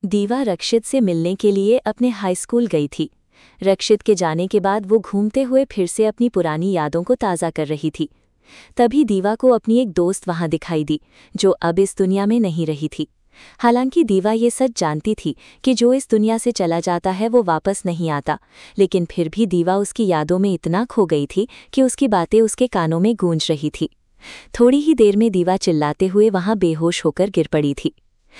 दीवा रक्षित से मिलने के लिए अपने हाई स्कूल गई थी। रक्षित के जाने के बाद वो घूमते हुए फिर से अपनी पुरानी यादों को ताज़ा कर रही थी। तभी दीवा को अपनी एक दोस्त वहां दिखाई दी, जो अब इस दुनिया में नहीं रही थी। हालांकि दीवा ये सच जानती थी कि जो इस दुनिया से चला जाता है वो वापस नहीं आता, लेकिन फिर भी दीवा उसकी यादों में इतना खो गई थी कि उसकी बातें उसके कानों में गूंज रही थी। थोड़ी ही देर में दीवा चिल्लाते हुए वहां बेहोश होकर गिर पड़ी थी।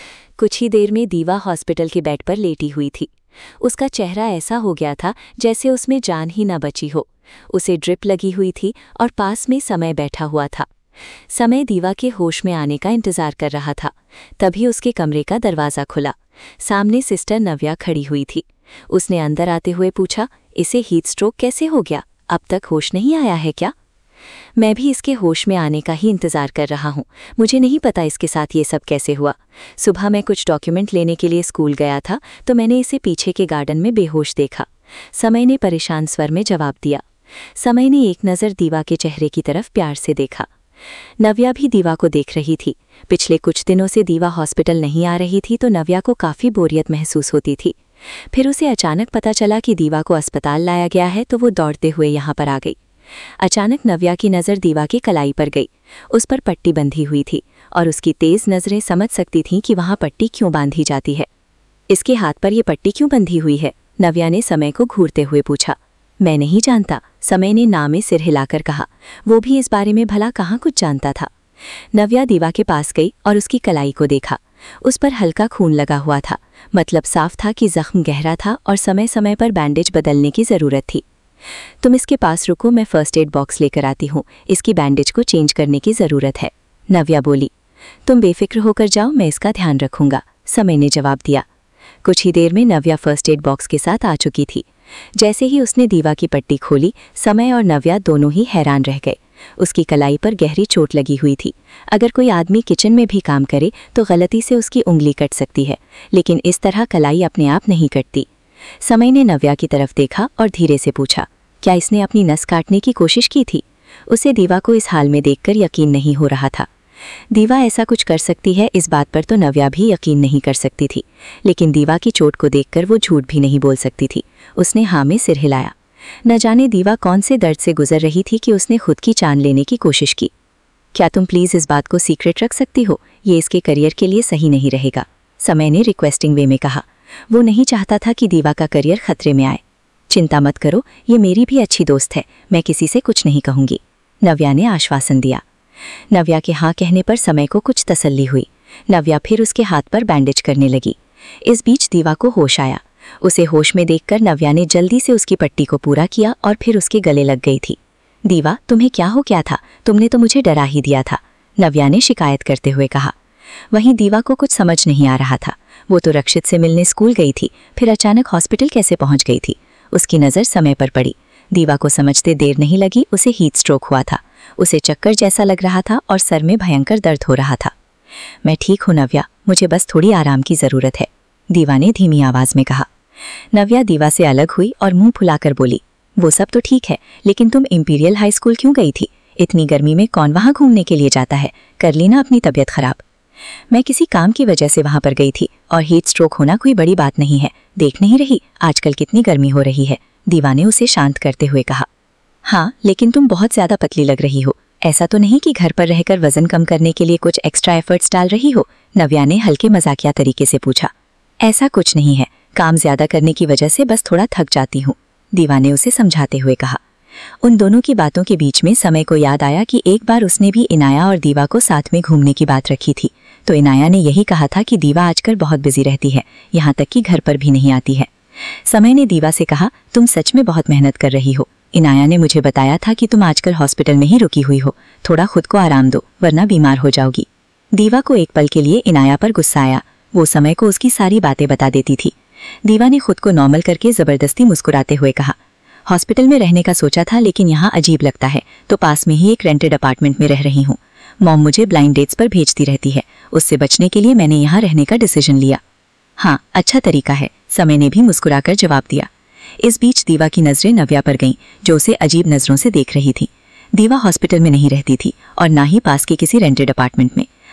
कुछ ही देर में दीवा हॉस्पिटल के बेड पर लेटी हुई थी। उसका चेहरा ऐसा हो गया था जैसे उसमें जान ही न बची हो। उसे ड्रिप लगी हुई थी और पास में समय बैठा हुआ था। समय दीवा के होश में आने का इंतजार कर रहा था। तभी उसके कमरे का दरवाज़ा खुला। सामने सिस्टर नव्या खड़ी हुई थी। उसने अंदर आते हुए पूछा, इसे हीट स्ट्रोक कैसे हो गया? अब तक होश नहीं आया है क्या? मैं भी इसके होश में आने का ही इंतज़ार कर रहा हूँ। मुझे नहीं पता इसके साथ ये सब कैसे हुआ। सुबह मैं कुछ डॉक्यूमेंट लेने के लिए स्कूल गया था तो मैंने इसे पीछे के गार्डन में बेहोश देखा। समय ने परेशान स्वर में जवाब दिया। समय ने एक नज़र दीवा के चेहरे की तरफ प्यार से देखा। नव्या भी दीवा को देख रही थी। पिछले कुछ दिनों से दीवा हॉस्पिटल नहीं आ रही थी तो नव्या को काफ़ी बोरियत महसूस होती थी। फिर उसे अचानक पता चला कि दीवा को अस्पताल लाया गया है तो वो दौड़ते हुए यहाँ पर आ गई। अचानक नव्या की नज़र दीवा की कलाई पर गई। उस पर पट्टी बंधी हुई थी और उसकी तेज़ नज़रें समझ सकती थीं कि वहाँ पट्टी क्यों बांधी जाती है। इसके हाथ पर ये पट्टी क्यों बंधी हुई है? नव्या ने समय को घूरते हुए पूछा। मैं नहीं जानता, समय ने ना में सिर हिलाकर कहा। वो भी इस बारे में भला कहाँ कुछ जानता था। नव्या दीवा के पास गई और उसकी कलाई को देखा। उस पर हल्का खून लगा हुआ था, मतलब साफ था कि जख्म गहरा था और समय समय पर बैंडेज बदलने की ज़रूरत थी। तुम इसके पास रुको, मैं फ़र्स्ट एड बॉक्स लेकर आती हूँ। इसकी बैंडेज को चेंज करने की ज़रूरत है। नव्या बोली। तुम बेफिक्र होकर जाओ, मैं इसका ध्यान रखूँगा, समय ने जवाब दिया। कुछ ही देर में नव्या फ़र्स्ट एड बॉक्स के साथ आ चुकी थी। जैसे ही उसने दीवा की पट्टी खोली, समय और नव्या दोनों ही हैरान रह गए। उसकी कलाई पर गहरी चोट लगी हुई थी। अगर कोई आदमी किचन में भी काम करे तो गलती से उसकी उंगली कट सकती है, लेकिन इस तरह कलाई अपने आप नहीं कटती। समय ने नव्या की तरफ देखा और धीरे से पूछा, क्या इसने अपनी नस काटने की कोशिश की थी? उसे दीवा को इस हाल में देखकर यकीन नहीं हो रहा था। दीवा ऐसा कुछ कर सकती है, इस बात पर तो नव्या भी यकीन नहीं कर सकती थी, लेकिन दीवा की चोट को देखकर वो झूठ भी नहीं बोल सकती थी। उसने हाँ में सिर हिलाया। न जाने दीवा कौन से दर्द से गुजर रही थी कि उसने खुद की जान लेने की कोशिश की। क्या तुम प्लीज़ इस बात को सीक्रेट रख सकती हो? ये इसके करियर के लिए सही नहीं रहेगा, समय ने रिक्वेस्टिंग वे में कहा। वो नहीं चाहता था कि दीवा का करियर खतरे में आए। चिंता मत करो, ये मेरी भी अच्छी दोस्त है, मैं किसी से कुछ नहीं कहूँगी, नव्या ने आश्वासन दिया। नव्या के हाँ कहने पर समय को कुछ तसल्ली हुई। नव्या फिर उसके हाथ पर बैंडेज करने लगी। इस बीच दीवा को होश आया। उसे होश में देखकर नव्या ने जल्दी से उसकी पट्टी को पूरा किया और फिर उसके गले लग गई थी। दीवा, तुम्हें क्या हो गया था? तुमने तो मुझे डरा ही दिया था, नव्या ने शिकायत करते हुए कहा। वहीं दीवा को कुछ समझ नहीं आ रहा था। वो तो रक्षित से मिलने स्कूल गई थी, फिर अचानक हॉस्पिटल कैसे पहुंच गई थी? उसकी नज़र समय पर पड़ी। दीवा को समझते देर नहीं लगी, उसे हीट स्ट्रोक हुआ था। उसे चक्कर जैसा लग रहा था और सर में भयंकर दर्द हो रहा था। मैं ठीक हूँ नव्या, मुझे बस थोड़ी आराम की ज़रूरत है, दीवा ने धीमी आवाज़ में कहा। नव्या दीवा से अलग हुई और मुंह फुलाकर बोली, वो सब तो ठीक है, लेकिन तुम इंपीरियल हाई स्कूल क्यों गई थी? इतनी गर्मी में कौन वहाँ घूमने के लिए जाता है? कर ली ना अपनी तबीयत खराब। मैं किसी काम की वजह से वहाँ पर गई थी और हीट स्ट्रोक होना कोई बड़ी बात नहीं है। देख नहीं रही आजकल कितनी गर्मी हो रही है, दीवा ने उसे शांत करते हुए कहा। हाँ, लेकिन तुम बहुत ज़्यादा पतली लग रही हो। ऐसा तो नहीं कि घर पर रहकर वजन कम करने के लिए कुछ एक्स्ट्रा एफर्ट्स डाल रही हो? नव्या ने हल्के मजाकिया तरीके से पूछा। ऐसा कुछ नहीं है, काम ज़्यादा करने की वजह से बस थोड़ा थक जाती हूँ, दीवा ने उसे समझाते हुए कहा। उन दोनों की बातों के बीच में समय को याद आया कि एक बार उसने भी इनाया और दीवा को साथ में घूमने की बात रखी थी। तो इनाया ने यही कहा था कि दीवा आजकल बहुत बिजी रहती है, यहाँ तक कि घर पर भी नहीं आती है। समय ने दीवा से कहा, तुम सच में बहुत मेहनत कर रही हो। इनाया ने मुझे बताया था कि तुम आजकल हॉस्पिटल में ही रुकी हुई हो, थोड़ा खुद को आराम दो वरना बीमार हो जाओगी। दीवा को एक पल के लिए इनाया पर गुस्सा आया। वो समय को उसकी सारी बातें बता देती थी। दीवा ने खुद को नॉर्मल करके ज़बरदस्ती मुस्कुराते हुए कहा, हॉस्पिटल में रहने का सोचा था, लेकिन यहाँ अजीब लगता है, तो पास में ही एक रेंटेड अपार्टमेंट में रह रही हूँ। मॉम मुझे ब्लाइंड डेट्स पर भेजती रहती है, उससे बचने के लिए मैंने यहाँ रहने का डिसीजन लिया। हाँ, अच्छा तरीका है, समय ने भी मुस्कुराकर जवाब दिया। इस बीच दीवा की नज़रें नव्या पर गईं, जो उसे अजीब नज़रों से देख रही थी। दीवा हॉस्पिटल में नहीं रहती थी और ना ही पास के किसी रेंटेड अपार्टमेंट में।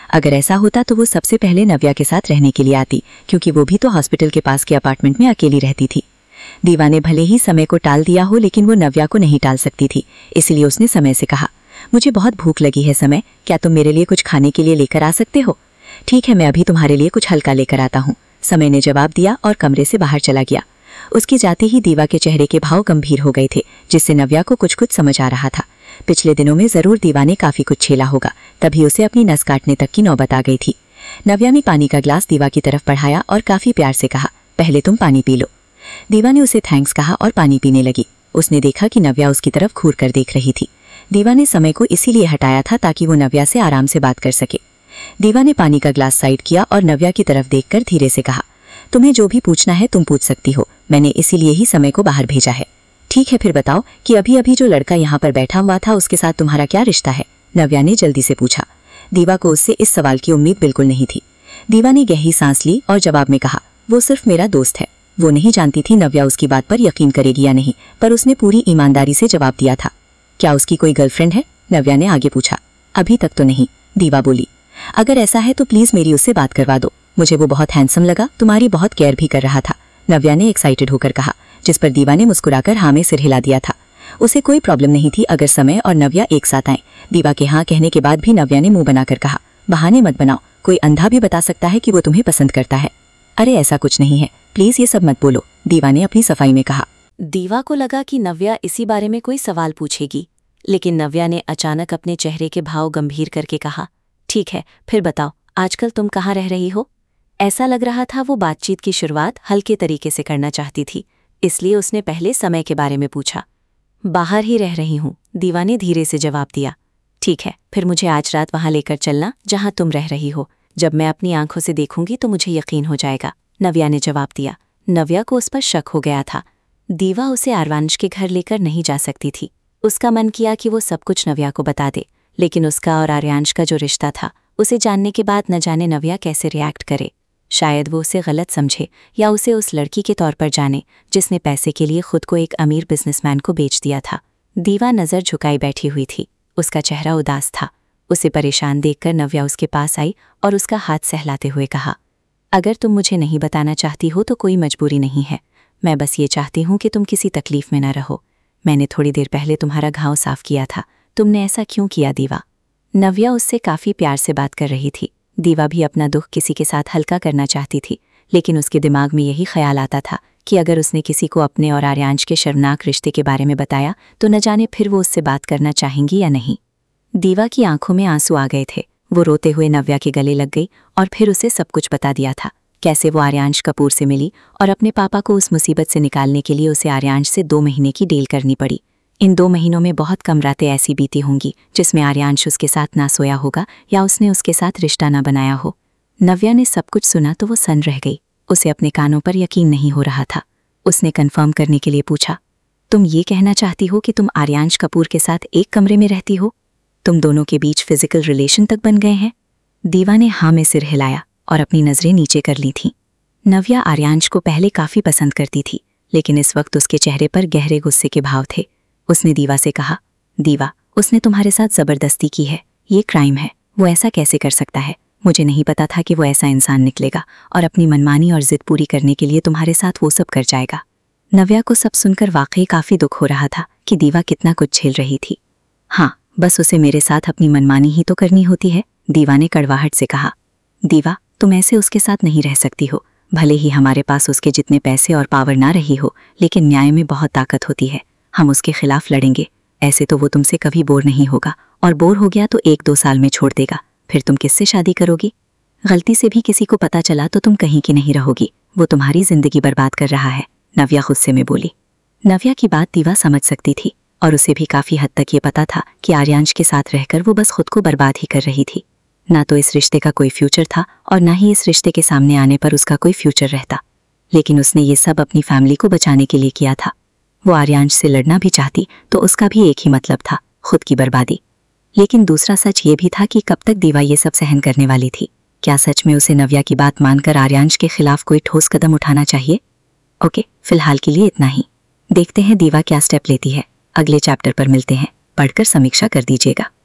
अगर ऐसा होता तो वो सबसे पहले नव्या के साथ रहने के लिए आती, क्योंकि वो भी तो हॉस्पिटल के पास के अपार्टमेंट में अकेली रहती थी। दीवा ने भले ही समय को टाल दिया हो, लेकिन वो नव्या को नहीं टाल सकती थी। इसलिए उसने समय से कहा, मुझे बहुत भूख लगी है समय, क्या तुम मेरे लिए कुछ खाने के लिए लेकर आ सकते हो? ठीक है, मैं अभी तुम्हारे लिए कुछ हल्का लेकर आता हूँ, समय ने जवाब दिया और कमरे से बाहर चला गया। उसकी जाते ही दीवा के चेहरे के भाव गंभीर हो गए थे, जिससे नव्या को कुछ कुछ समझ आ रहा था। पिछले दिनों में जरूर दीवा ने काफी कुछ झेला होगा, तभी उसे अपनी नस काटने तक की नौबत आ गई थी। नव्या ने पानी का ग्लास दीवा की तरफ बढ़ाया और काफी प्यार से कहा, पहले तुम पानी पी लो। दीवा ने उसे थैंक्स कहा और पानी पीने लगी। उसने देखा कि नव्या उसकी तरफ घूर कर देख रही थी। दीवा ने समय को इसीलिए हटाया था ताकि वो नव्या से आराम से बात कर सके। दीवा ने पानी का ग्लास साइड किया और नव्या की तरफ देखकर धीरे से कहा, तुम्हें जो भी पूछना है तुम पूछ सकती हो, मैंने इसीलिए ही समय को बाहर भेजा है। ठीक है, फिर बताओ कि अभी अभी जो लड़का यहाँ पर बैठा हुआ था उसके साथ तुम्हारा क्या रिश्ता है? नव्या ने जल्दी से पूछा। दीवा को उससे इस सवाल की उम्मीद बिल्कुल नहीं थी। दीवा ने गहरी सांस ली और जवाब में कहा, वो सिर्फ मेरा दोस्त है। वो नहीं जानती थी नव्या उसकी बात पर यकीन करेगी या नहीं, पर उसने पूरी ईमानदारी से जवाब दिया था। क्या उसकी कोई गर्लफ्रेंड है? नव्या ने आगे पूछा। अभी तक तो नहीं, दीवा बोली। अगर ऐसा है तो प्लीज मेरी उससे बात करवा दो, मुझे वो बहुत हैंडसम लगा, तुम्हारी बहुत केयर भी कर रहा था, नव्या ने एक्साइटेड होकर कहा, जिस पर दीवा ने मुस्कुराकर हाँ में सिर हिला दिया था। उसे कोई प्रॉब्लम नहीं थी अगर समय और नव्या एक साथ आए। दीवा के हाँ कहने के बाद भी नव्या ने मुंह बनाकर कहा, बहाने मत बनाओ, कोई अंधा भी बता सकता है कि वो तुम्हें पसंद करता है। अरे ऐसा कुछ नहीं है, प्लीज ये सब मत बोलो, दीवा ने अपनी सफाई में कहा। दीवा को लगा कि नव्या इसी बारे में कोई सवाल पूछेगी, लेकिन नव्या ने अचानक अपने चेहरे के भाव गंभीर करके कहा, ठीक है, फिर बताओ, आजकल तुम कहाँ रह रही हो? ऐसा लग रहा था वो बातचीत की शुरुआत हल्के तरीके से करना चाहती थी, इसलिए उसने पहले समय के बारे में पूछा। बाहर ही रह रही हूँ, दीवा ने धीरे से जवाब दिया। ठीक है, फिर मुझे आज रात वहाँ लेकर चलना जहाँ तुम रह रही हो। जब मैं अपनी आंखों से देखूंगी तो मुझे यकीन हो जाएगा, नव्या ने जवाब दिया। नव्या को उस पर शक हो गया था। दीवा उसे आरवांश के घर लेकर नहीं जा सकती थी। उसका मन किया कि वो सब कुछ नव्या को बता दे, लेकिन उसका और आर्यांश का जो रिश्ता था, उसे जानने के बाद न जाने नव्या कैसे रिएक्ट करे। शायद वो उसे गलत समझे या उसे उस लड़की के तौर पर जाने जिसने पैसे के लिए खुद को एक अमीर बिजनेसमैन को बेच दिया था। दीवा नज़र झुकाई बैठी हुई थी, उसका चेहरा उदास था। उसे परेशान देखकर नव्या उसके पास आई और उसका हाथ सहलाते हुए कहा, अगर तुम मुझे नहीं बताना चाहती हो तो कोई मजबूरी नहीं है, मैं बस ये चाहती हूँ कि तुम किसी तकलीफ में न रहो। मैंने थोड़ी देर पहले तुम्हारा घाव साफ किया था, तुमने ऐसा क्यों किया दीवा? नव्या उससे काफ़ी प्यार से बात कर रही थी। दीवा भी अपना दुख किसी के साथ हल्का करना चाहती थी, लेकिन उसके दिमाग में यही ख्याल आता था कि अगर उसने किसी को अपने और आर्यांश के शर्मनाक रिश्ते के बारे में बताया तो न जाने फिर वो उससे बात करना चाहेंगी या नहीं। दीवा की आंखों में आंसू आ गए थे। वो रोते हुए नव्या के गले लग गई और फिर उसे सब कुछ बता दिया था, कैसे वो आर्यांश कपूर से मिली और अपने पापा को उस मुसीबत से निकालने के लिए उसे आर्यांश से 2 महीने की डील करनी पड़ी। इन 2 महीनों में बहुत कम रातें ऐसी बीती होंगी जिसमें आर्यांश उसके साथ ना सोया होगा या उसने उसके साथ रिश्ता ना बनाया हो। नव्या ने सब कुछ सुना तो वो सन्न रह गई। उसे अपने कानों पर यकीन नहीं हो रहा था। उसने कन्फर्म करने के लिए पूछा, तुम ये कहना चाहती हो कि तुम आर्यांश कपूर के साथ एक कमरे में रहती हो? तुम दोनों के बीच फिजिकल रिलेशन तक बन गए हैं? दीवा ने हाँ में सिर हिलाया और अपनी नज़रें नीचे कर ली थीं। नव्या आर्यांश को पहले काफ़ी पसंद करती थी, लेकिन इस वक्त उसके चेहरे पर गहरे गुस्से के भाव थे। उसने दीवा से कहा, दीवा, उसने तुम्हारे साथ ज़बरदस्ती की है, ये क्राइम है। वो ऐसा कैसे कर सकता है? मुझे नहीं पता था कि वो ऐसा इंसान निकलेगा और अपनी मनमानी और जिद पूरी करने के लिए तुम्हारे साथ वो सब कर जाएगा। नव्या को सब सुनकर वाकई काफ़ी दुख हो रहा था कि दीवा कितना कुछ झेल रही थी। हाँ, बस उसे मेरे साथ अपनी मनमानी ही तो करनी होती है, दीवा ने कड़वाहट से कहा। दीवा, तुम ऐसे उसके साथ नहीं रह सकती हो। भले ही हमारे पास उसके जितने पैसे और पावर ना रही हो, लेकिन न्याय में बहुत ताकत होती है। हम उसके खिलाफ लड़ेंगे। ऐसे तो वो तुमसे कभी बोर नहीं होगा, और बोर हो गया तो 1-2 साल में छोड़ देगा। फिर तुम किससे शादी करोगी? गलती से भी किसी को पता चला तो तुम कहीं की नहीं रहोगी। वो तुम्हारी जिंदगी बर्बाद कर रहा है, नव्या गुस्से में बोली। नव्या की बात दीवा समझ सकती थी और उसे भी काफ़ी हद तक ये पता था कि आर्यांश के साथ रहकर वो बस खुद को बर्बाद ही कर रही थी। ना तो इस रिश्ते का कोई फ्यूचर था और ना ही इस रिश्ते के सामने आने पर उसका कोई फ्यूचर रहता। लेकिन उसने ये सब अपनी फैमिली को बचाने के लिए किया था। वो आर्यांश से लड़ना भी चाहती तो उसका भी एक ही मतलब था, खुद की बर्बादी। लेकिन दूसरा सच ये भी था कि कब तक दीवा ये सब सहन करने वाली थी? क्या सच में उसे नव्या की बात मानकर आर्यांश के खिलाफ कोई ठोस कदम उठाना चाहिए? ओके, फिलहाल के लिए इतना ही। देखते हैं दीवा क्या स्टेप लेती है। अगले चैप्टर पर मिलते हैं, पढ़कर समीक्षा कर दीजिएगा।